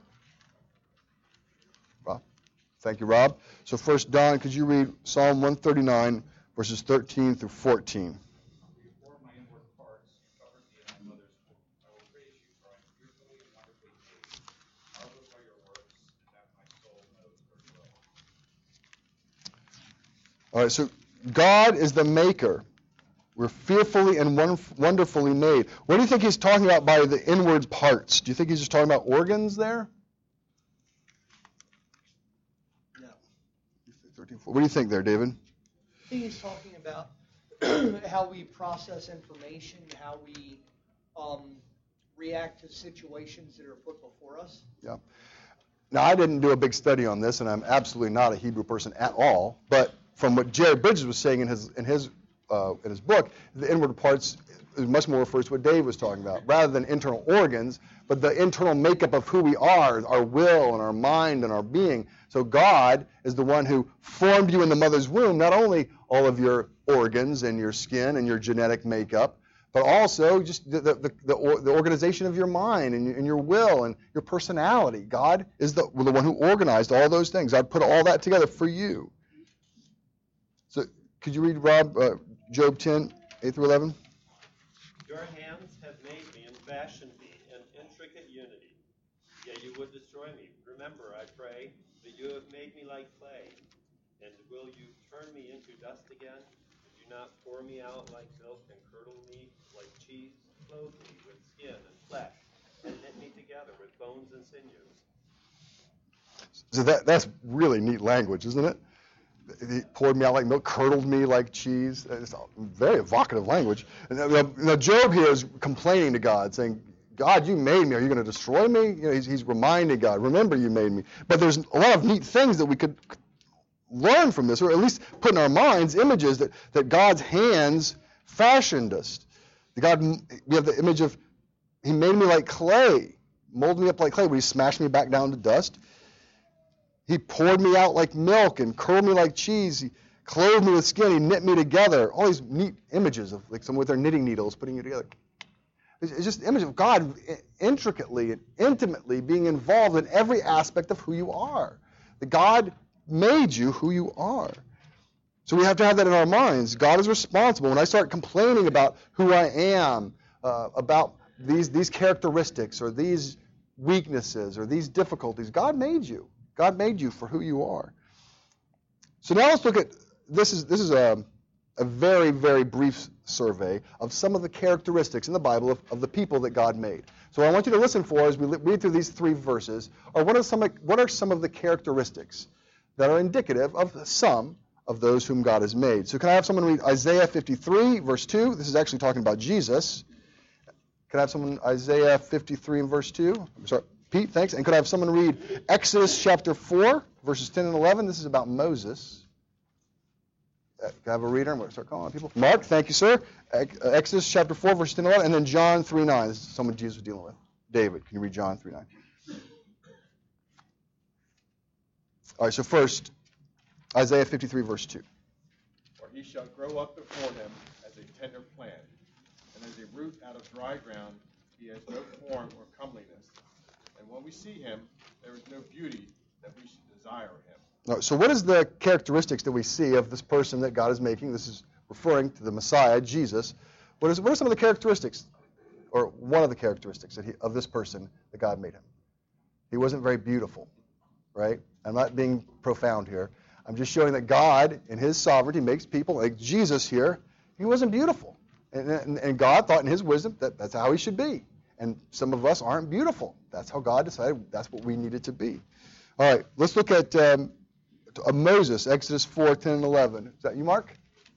[SPEAKER 1] Rob. Thank you, Rob. So first, Don, could you read Psalm 139, verses 13 through 14?
[SPEAKER 9] You formed my inward parts, you covered me in my mother's
[SPEAKER 1] All right, so God is the maker. We're fearfully and wonderfully made. What do you think he's talking about by the inward parts? Do you think he's just talking about organs there?
[SPEAKER 4] No.
[SPEAKER 1] What do you think there, David?
[SPEAKER 3] I think he's talking about how we process information, how we react to situations that are put before us.
[SPEAKER 1] Yeah. Now, I didn't do a big study on this, and I'm absolutely not a Hebrew person at all. But from what Jared Bridges was saying in his book, the inward parts is much more refers to what Dave was talking about, rather than internal organs, but the internal makeup of who we are, our will and our mind and our being. So God is the one who formed you in the mother's womb, not only all of your organs and your skin and your genetic makeup, but also just the organization of your mind and your will and your personality. God is the one who organized all those things. God put all that together for you. So could you read, Rob, Job 10, 8 through 11?
[SPEAKER 6] Your hands have made me and fashioned me in intricate unity. Yet you would destroy me. Remember, I pray, that you have made me like clay. And will you turn me into dust again? Did you not pour me out like milk and curdle me like cheese? Clothe me with skin and flesh, and knit me together with bones and sinews.
[SPEAKER 1] So that's really neat language, isn't it? He poured me out like milk, curdled me like cheese. It's very evocative language. And now Job here is complaining to God, saying, God, you made me. Are you going to destroy me? You know, he's reminding God, remember you made me. But there's a lot of neat things that we could learn from this, or at least put in our minds images that God's hands fashioned us. We have the image of, he made me like clay, molded me up like clay. When he smashed me back down to dust. He poured me out like milk and curled me like cheese. He clothed me with skin. He knit me together. All these neat images of like someone with their knitting needles putting you together. It's just the image of God intricately and intimately being involved in every aspect of who you are. That God made you who you are. So we have to have that in our minds. God is responsible. When I start complaining about who I am, about these characteristics or these weaknesses or these difficulties, God made you. God made you for who you are. So now let's look at, this is a very, very brief survey of some of the characteristics in the Bible of the people that God made. So what I want you to listen for as we read through these 3 verses are what are some of the characteristics that are indicative of some of those whom God has made. So can I have someone read Isaiah 53, verse 2? This is actually talking about Jesus. Can I have someone, Isaiah 53 and verse 2? I'm sorry. Pete, thanks. And could I have someone read Exodus chapter 4, verses 10 and 11? This is about Moses. Can I have a reader? I'm going to start calling on people. Mark, thank you, sir. Exodus chapter 4, verses 10 and 11. And then John 3:9. This is someone Jesus was dealing with. David, can you read John 3:9? All right, so first, Isaiah 53, verse 2.
[SPEAKER 2] For he shall grow up before him as a tender plant, and as a root out of dry ground. He has no form or comeliness. And when we see him, there is no beauty that we should desire him.
[SPEAKER 1] All right, so what is the characteristics that we see of this person that God is making? This is referring to the Messiah, Jesus. What are some of the characteristics, or one of the characteristics of this person that God made him? He wasn't very beautiful, right? I'm not being profound here. I'm just showing that God, in his sovereignty, makes people, like Jesus here, he wasn't beautiful. And God thought in his wisdom that that's how he should be. And some of us aren't beautiful. That's how God decided that's what we needed to be. All right, let's look at Moses, Exodus 4, 10 and 11. Is that you, Mark?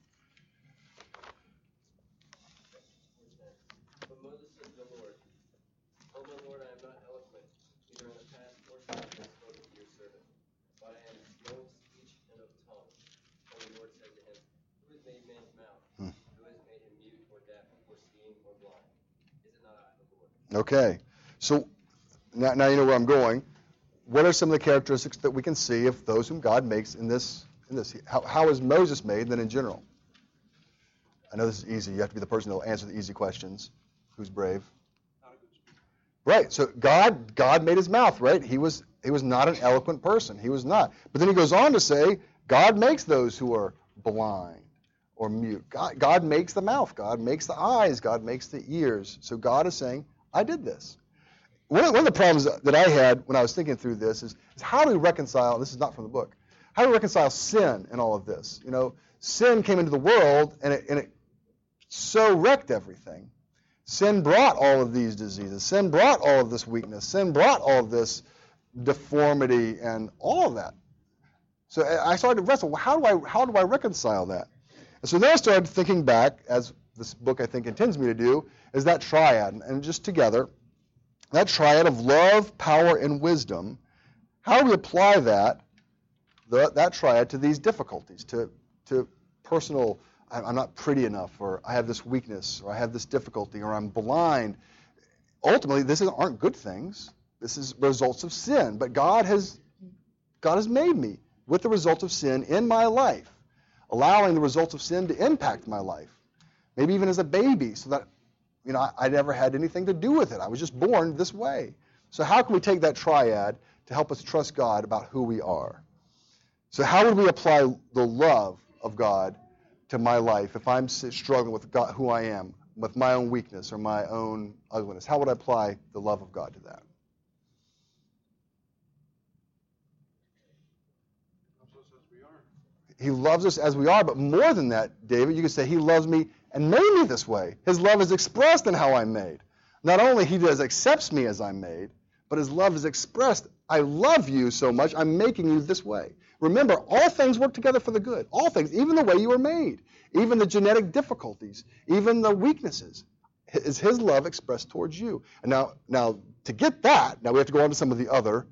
[SPEAKER 9] But Moses said to the Lord, O my Lord, I am not eloquent, either in the past or future, spoken to your servant, but I am slow of speech and of tongue. And the Lord said to him, Who has made man's mouth? Who has made him mute or deaf or seeing or blind? Is it not I, the Lord?
[SPEAKER 1] Okay, so now you know where I'm going. What are some of the characteristics that we can see of those whom God makes in this? How is Moses made then in general? I know this is easy. You have to be the person that will answer the easy questions. Who's brave? Right, so God made his mouth, right? He was not an eloquent person. He was not. But then he goes on to say, God makes those who are blind or mute. God makes the mouth. God makes the eyes. God makes the ears. So God is saying, I did this. One of the problems that I had when I was thinking through this is how do we reconcile, this is not from the book, How do we reconcile sin in all of this? You know, sin came into the world, and it so wrecked everything. Sin brought all of these diseases. Sin brought all of this weakness. Sin brought all of this deformity and all of that. So I started to wrestle. Well, how do I reconcile that? And so then I started thinking back, as this book I think intends me to do, is that triad, and just together, that triad of love, power, and wisdom. How do we apply that triad to these difficulties, to personal? I'm not pretty enough, or I have this weakness, or I have this difficulty, or I'm blind. Ultimately, aren't good things. This is results of sin. But God has made me with the results of sin in my life, allowing the results of sin to impact my life. Maybe even as a baby, so that I never had anything to do with it. I was just born this way. So how can we take that triad to help us trust God about who we are? So how would we apply the love of God to my life if I'm struggling with God, who I am, with my own weakness or my own ugliness? How would I apply the love of God to that? He loves us as we are, but more than that, David, you could say he loves me and made me this way. His love is expressed in how I'm made. Not only he accepts me as I'm made, but his love is expressed. I love you so much, I'm making you this way. Remember, all things work together for the good. All things, even the way you were made, even the genetic difficulties, even the weaknesses, is his love expressed towards you. And now to get that, now we have to go on to some of the other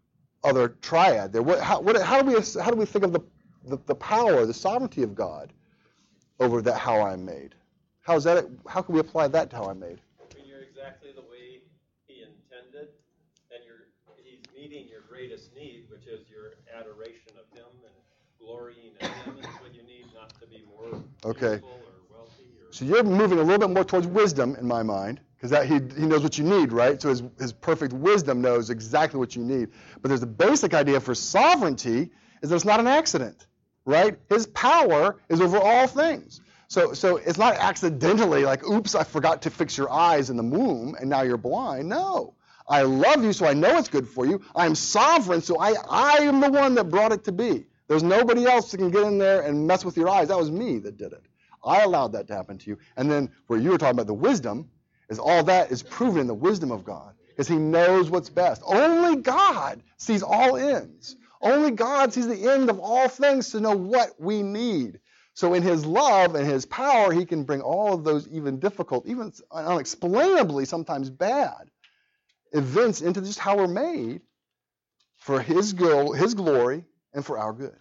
[SPEAKER 1] triad there. How do we think of the power, the sovereignty of God over that how I'm made? How can we apply that to how I'm made?
[SPEAKER 6] When you're exactly the way he intended, and he's meeting your greatest need, which is your adoration of him and glorying in him, is what you need, not to be more beautiful or wealthy.
[SPEAKER 1] So you're moving a little bit more towards wisdom in my mind, because he knows what you need, right? So his perfect wisdom knows exactly what you need. But there's a basic idea for sovereignty is that it's not an accident, right? His power is over all things. So it's not accidentally like, oops, I forgot to fix your eyes in the womb and now you're blind. No. I love you, so I know it's good for you. I'm sovereign, so I am the one that brought it to be. There's nobody else that can get in there and mess with your eyes. That was me that did it. I allowed that to happen to you. And then where you were talking about the wisdom, is all that is proven in the wisdom of God, because he knows what's best. Only God sees all ends. Only God sees the end of all things to know what we need. So in his love and his power, he can bring all of those even difficult, even unexplainably sometimes bad events into just how we're made for his glory and for our good.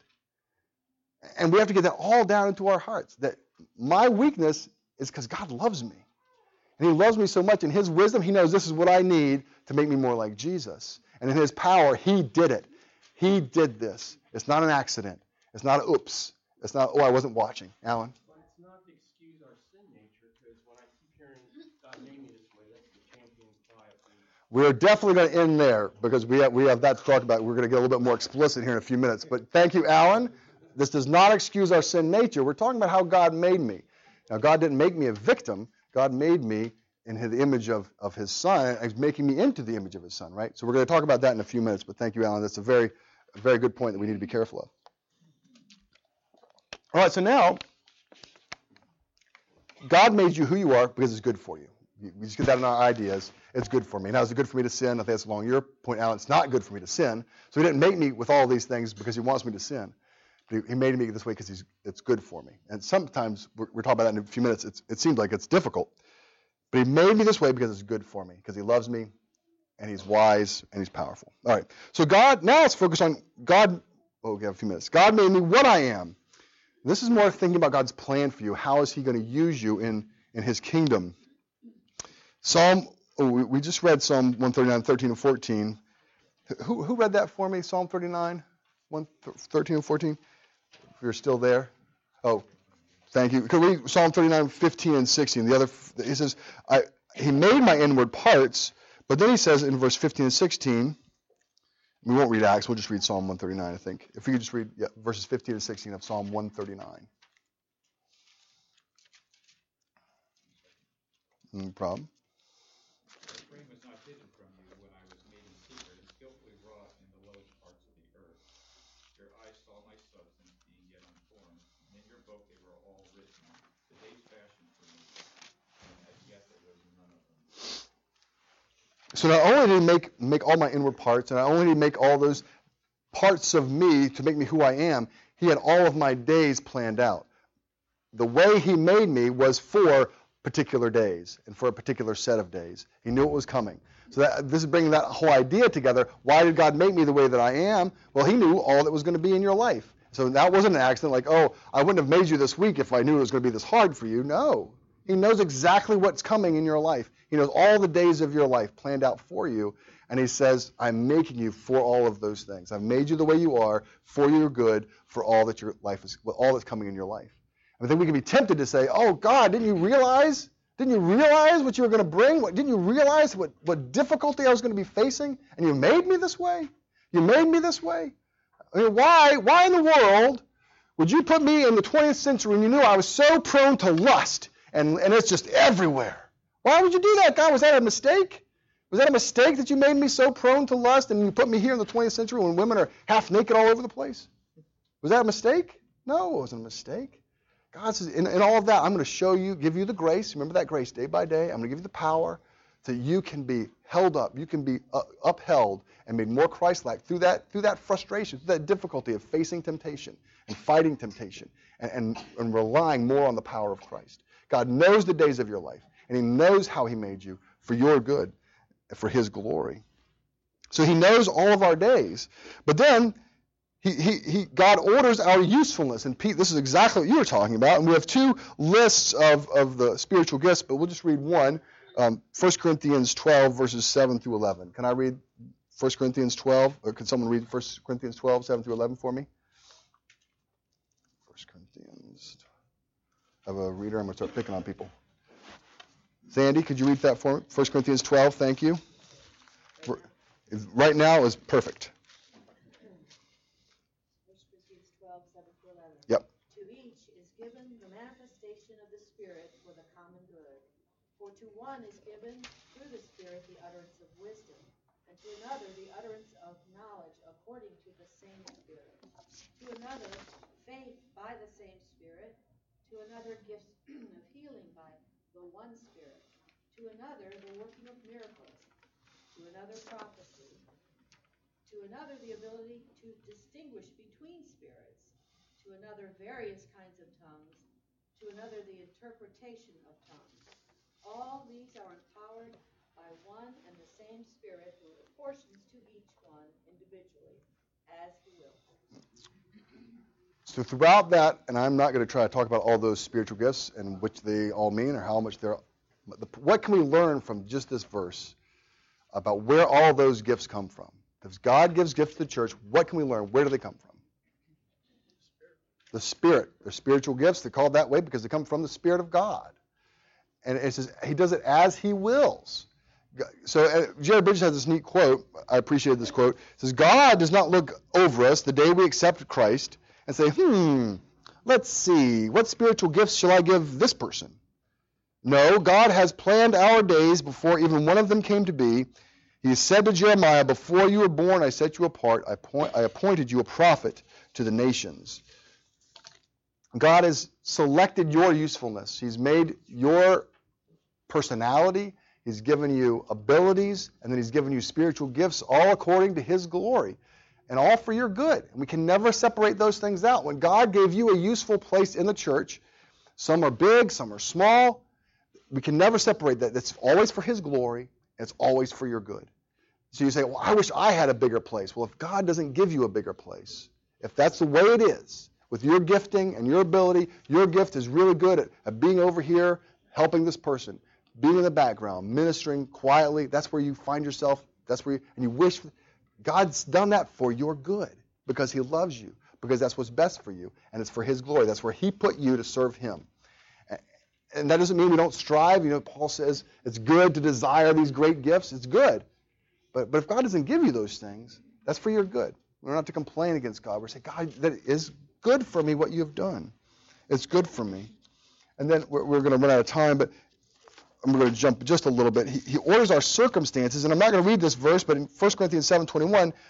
[SPEAKER 1] And we have to get that all down into our hearts, that my weakness is because God loves me. And he loves me so much. In his wisdom, he knows this is what I need to make me more like Jesus. And in his power, he did it. He did this. It's not an accident. It's not an oops. It's not, I wasn't watching. Alan?
[SPEAKER 7] But it's not to excuse our sin nature, because when I keep hearing God made me this way, that's the champion cry of me.
[SPEAKER 1] We're definitely going to end there, because we have that to talk about. We're going to get a little bit more explicit here in a few minutes. But thank you, Alan. This does not excuse our sin nature. We're talking about how God made me. Now, God didn't make me a victim. God made me in the image of his son, and he's making me into the image of his son, right? So we're going to talk about that in a few minutes, but thank you, Alan. That's a very good point that we need to be careful of. All right, so now, God made you who you are because it's good for you. We just get that in our ideas. It's good for me. Now, is it good for me to sin? I think that's along your point, Alan. It's not good for me to sin. So he didn't make me with all these things because he wants me to sin. But he made me this way because it's good for me. And sometimes, we're talking about that in a few minutes, it seems like it's difficult. But he made me this way because it's good for me, because he loves me, and he's wise, and he's powerful. All right. So God, now let's focus on God. Oh, we have a few minutes. God made me what I am. This is more thinking about God's plan for you. How is he going to use you in his kingdom? We just read Psalm 139, 13 and 14. Who read that for me? Psalm 39, 13 and 14? If you're still there. Oh, thank you. Can we read Psalm 39, 15 and 16? He says, he made my inward parts, but then he says in verse 15 and 16, we won't read Acts, we'll just read Psalm 139, I think. If we could just read verses 15 and 16 of Psalm 139. No problem.
[SPEAKER 10] The frame was not hidden from you when I was made in secret and skillfully wrought in the lowest parts of the earth. your eyes saw my substance being yet unformed, and in your book they were all written, the days fashioned for me, and as yet there was none of them.
[SPEAKER 1] So not only did he make all my inward parts, and not only did he make all those parts of me to make me who I am, he had all of my days planned out. The way he made me was for particular days and for a particular set of days. He knew it was coming. So this is bringing that whole idea together. Why did God make me the way that I am? Well, he knew all that was going to be in your life. So that wasn't an accident like, oh, I wouldn't have made you this week if I knew it was going to be this hard for you. No. He knows exactly what's coming in your life. He knows all the days of your life planned out for you. And he says, I'm making you for all of those things. I've made you the way you are for your good, for all that your life is, all that's coming in your life. I think we can be tempted to say, oh, God, didn't you realize what you were going to bring? Didn't you realize what difficulty I was going to be facing? And you made me this way? You made me this way? I mean, why in the world would you put me in the 20th century when you knew I was so prone to lust and it's just everywhere? Why would you do that, God? Was that a mistake? Was that a mistake that you made me so prone to lust and you put me here in the 20th century when women are half naked all over the place? Was that a mistake? No, it wasn't a mistake. God says, in all of that, I'm going to show you, give you the grace. Remember that grace day by day. I'm going to give you the power so that you can be held up. You can be upheld and made more Christ-like through that frustration, through that difficulty of facing temptation and fighting temptation and relying more on the power of Christ. God knows the days of your life, and he knows how he made you for your good, for his glory. So he knows all of our days. But then God orders our usefulness. And Pete, this is exactly what you were talking about. And we have two lists of the spiritual gifts, but we'll just read one. 1 Corinthians 12, verses 7 through 11. Can I read 1 Corinthians 12? Or can someone read 1 Corinthians 12, 7 through 11 for me? 1 Corinthians. I have a reader. I'm going to start picking on people. Sandy, could you read that for me? 1 Corinthians 12, thank you. Right now is perfect.
[SPEAKER 11] 1 Corinthians 12, 7 through 11.
[SPEAKER 1] Yep.
[SPEAKER 11] To each is given the manifestation of the Spirit for the common good. For to one is given through the Spirit the utterance of wisdom, and to another the utterance of knowledge according to the same Spirit. To another faith by the same Spirit. To another gifts of healing by the one Spirit. To another the working of miracles. To another prophecy. To another the ability to distinguish between spirits. To another various kinds of tongues. To another the interpretation of tongues. All these are empowered by one and the same Spirit who apportions to each one individually as he will.
[SPEAKER 1] So throughout that, and I'm not going to try to talk about all those spiritual gifts and which they all mean or how much they're, what can we learn from just this verse about where all those gifts come from? If God gives gifts to the church, what can we learn? Where do they come from? The Spirit. They're spiritual gifts. They're called that way because they come from the Spirit of God. And it says he does it as he wills. So Jerry Bridges has this neat quote. I appreciate this quote. It says, God does not look over us the day we accept Christ and say, let's see, what spiritual gifts shall I give this person? No, God has planned our days before even one of them came to be. He said to Jeremiah, before you were born, I set you apart. I appointed you a prophet to the nations. God has selected your usefulness. He's made your personality. He's given you abilities, and then he's given you spiritual gifts, all according to his glory, and all for your good. And we can never separate those things out. When God gave you a useful place in the church, some are big, some are small, we can never separate that. It's always for his glory, and it's always for your good. So you say, well, I wish I had a bigger place. Well, if God doesn't give you a bigger place, if that's the way it is, with your gifting and your ability, your gift is really good at being over here, helping this person, being in the background, ministering quietly. That's where you find yourself. That's where and you wish. God's done that for your good because he loves you, because that's what's best for you, and it's for his glory. That's where he put you to serve him. And that doesn't mean we don't strive. You know, Paul says it's good to desire these great gifts. It's good. But if God doesn't give you those things, that's for your good. We're not to complain against God. We're saying, God, that is good for me what you have done. It's good for me. And then we're going to run out of time, but I'm going to jump just a little bit. He orders our circumstances, and I'm not going to read this verse, but in 1 Corinthians 7:21,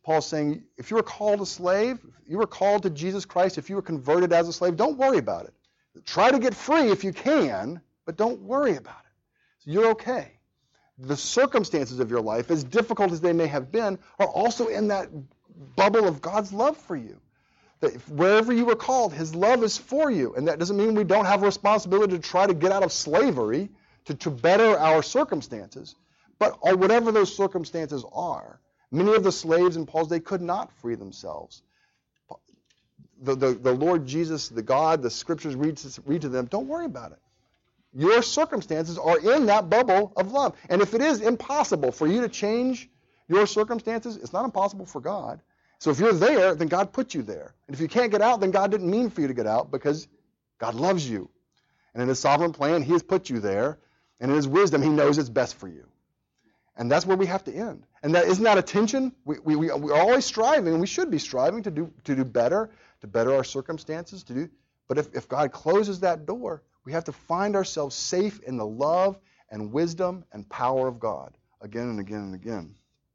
[SPEAKER 1] Paul's saying, if you were called a slave, if you were called to Jesus Christ, if you were converted as a slave, don't worry about it. Try to get free if you can, but don't worry about it. So you're okay. The circumstances of your life, as difficult as they may have been, are also in that bubble of God's love for you. That wherever you were called, his love is for you. And that doesn't mean we don't have a responsibility to try to get out of slavery, to better our circumstances. But whatever those circumstances are, many of the slaves in Paul's day could not free themselves. The Lord Jesus, the God, the scriptures read to them, don't worry about it. Your circumstances are in that bubble of love. And if it is impossible for you to change your circumstances, it's not impossible for God. So if you're there, then God put you there. And if you can't get out, then God didn't mean for you to get out because God loves you. And in his sovereign plan, he has put you there. And in his wisdom, he knows it's best for you. And that's where we have to end. And isn't that a tension? We're always striving, and we should be striving to do better, to better our circumstances. But if God closes that door, we have to find ourselves safe in the love and wisdom and power of God again and again and again.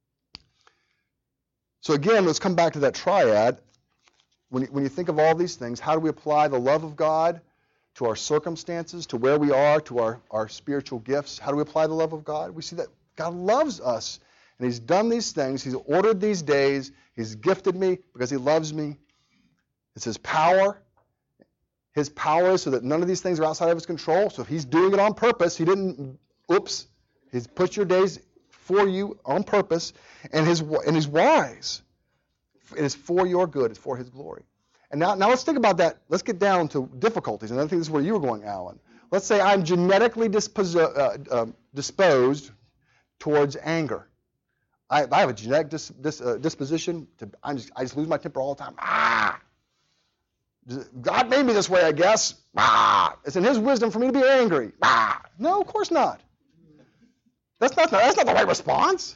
[SPEAKER 1] So again, let's come back to that triad. When you think of all these things, how do we apply the love of God to our circumstances, to where we are, to our spiritual gifts? How do we apply the love of God? We see that God loves us, and he's done these things. He's ordered these days. He's gifted me because he loves me. It's his power. His power is so that none of these things are outside of his control. So if he's doing it on purpose, he's put your days for you on purpose, and he's wise. It is for your good. It's for his glory. And now let's think about that. Let's get down to difficulties. And I think this is where you were going, Alan. Let's say I'm genetically disposed towards anger. I have a genetic disposition to. I just lose my temper all the time. God made me this way, I guess. It's in his wisdom for me to be angry. No, of course not. That's not the right response.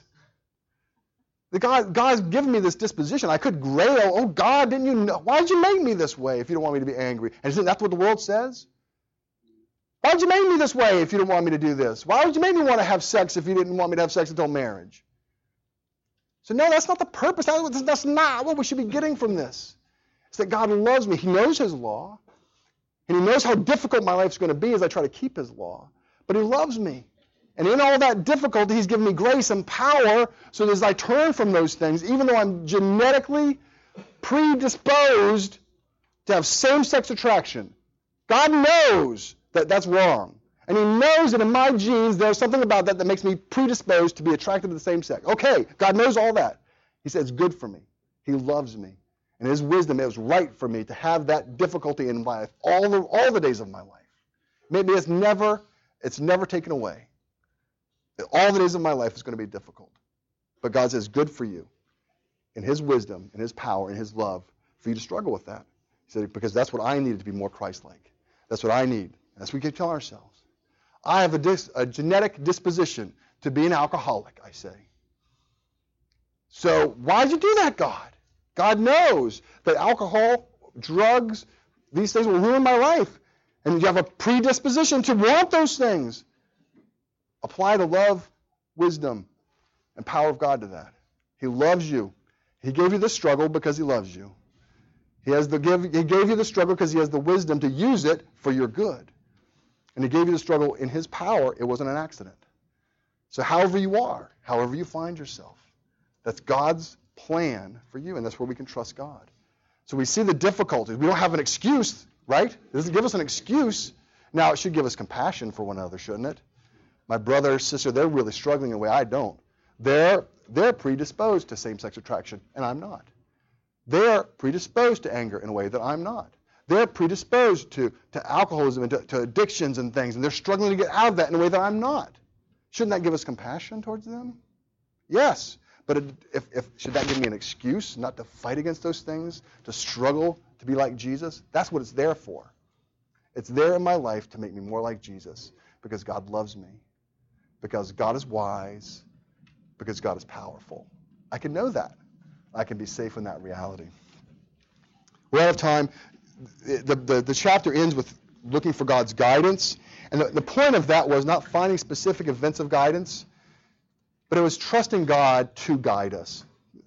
[SPEAKER 1] God's given me this disposition. I could rail, oh God, didn't you know? Why did you make me this way if you don't want me to be angry? And isn't that what the world says? Why did you make me this way if you didn't want me to do this? Why would you make me want to have sex if you didn't want me to have sex until marriage? So no, that's not the purpose. That's not what we should be getting from this. It's that God loves me. He knows his law. And he knows how difficult my life's going to be as I try to keep his law. But he loves me. And in all that difficulty, he's given me grace and power so that as I turn from those things, even though I'm genetically predisposed to have same-sex attraction, God knows that that's wrong. And he knows that in my genes, there's something about that makes me predisposed to be attracted to the same sex. Okay, God knows all that. He says it's good for me. He loves me. And his wisdom, it was right for me to have that difficulty in life all the days of my life. Maybe it's never taken away. All the days of my life is going to be difficult. But God says, good for you, in his wisdom, in his power, in his love, for you to struggle with that. He said, because that's what I needed to be more Christ-like. That's what I need. That's what we can tell ourselves. I have a genetic disposition to be an alcoholic, I say. So why did you do that, God? God knows that alcohol, drugs, these things will ruin my life. And you have a predisposition to want those things. Apply the love, wisdom, and power of God to that. He loves you. He gave you the struggle because he loves you. He gave you the struggle because he has the wisdom to use it for your good. And he gave you the struggle in his power. It wasn't an accident. So however you are, however you find yourself, that's God's plan for you, and that's where we can trust God. So we see the difficulties. We don't have an excuse, right? It doesn't give us an excuse. Now, it should give us compassion for one another, shouldn't it? My brother or sister, they're really struggling in a way I don't. They're predisposed to same-sex attraction, and I'm not. They're predisposed to anger in a way that I'm not. They're predisposed to alcoholism and to addictions and things, and they're struggling to get out of that in a way that I'm not. Shouldn't that give us compassion towards them? Yes. But should that give me an excuse not to fight against those things, to struggle to be like Jesus? That's what it's there for. It's there in my life to make me more like Jesus because God loves me, because God is wise, because God is powerful. I can know that. I can be safe in that reality. We're out of time. The chapter ends with looking for God's guidance. And the point of that was not finding specific events of guidance, but it was trusting God to guide us.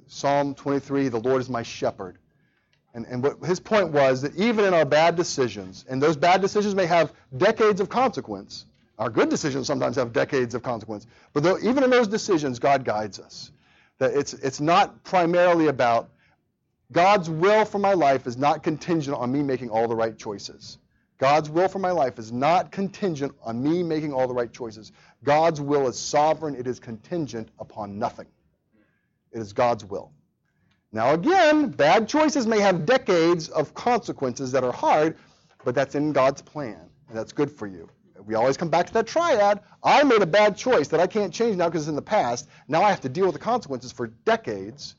[SPEAKER 1] Psalm 23, the Lord is my shepherd. And what his point was that even in our bad decisions, and those bad decisions may have decades of consequence, our good decisions sometimes have decades of consequence, but even in those decisions, God guides us. That it's not primarily about God's will for my life is not contingent on me making all the right choices. God's will for my life is not contingent on me making all the right choices. God's will is sovereign. It is contingent upon nothing. It is God's will. Now again, bad choices may have decades of consequences that are hard, but that's in God's plan, and that's good for you. We always come back to that triad. I made a bad choice that I can't change now because it's in the past. Now I have to deal with the consequences for decades.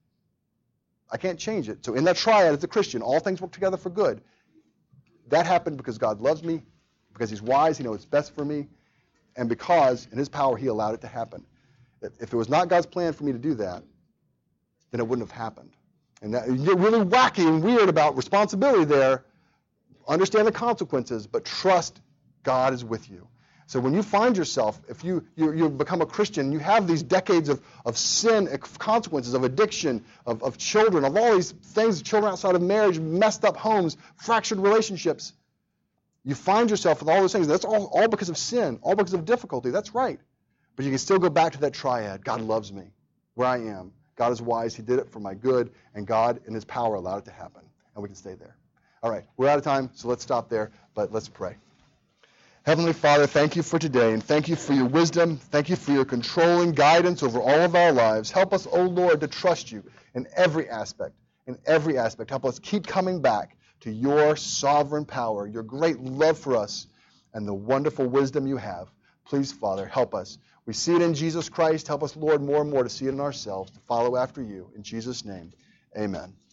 [SPEAKER 1] I can't change it. So in that triad, as a Christian, all things work together for good. That happened because God loves me, because he's wise, he knows what's best for me, and because in his power he allowed it to happen. If it was not God's plan for me to do that, then it wouldn't have happened. And that, you get really wacky and weird about responsibility there. Understand the consequences, but trust God is with you. So when you find yourself, if you become a Christian, you have these decades of sin, of consequences, of addiction, of children, of all these things, children outside of marriage, messed up homes, fractured relationships. You find yourself with all those things. That's all because of sin, all because of difficulty. That's right. But you can still go back to that triad. God loves me where I am. God is wise. He did it for my good, and God in his power allowed it to happen. And we can stay there. All right, we're out of time, so let's stop there, but let's pray. Heavenly Father, thank you for today, and thank you for your wisdom. Thank you for your controlling guidance over all of our lives. Help us, O Lord, to trust you in every aspect. In every aspect. Help us keep coming back to your sovereign power, your great love for us, and the wonderful wisdom you have. Please, Father, help us. We see it in Jesus Christ. Help us, Lord, more and more to see it in ourselves, to follow after you. In Jesus' name, amen.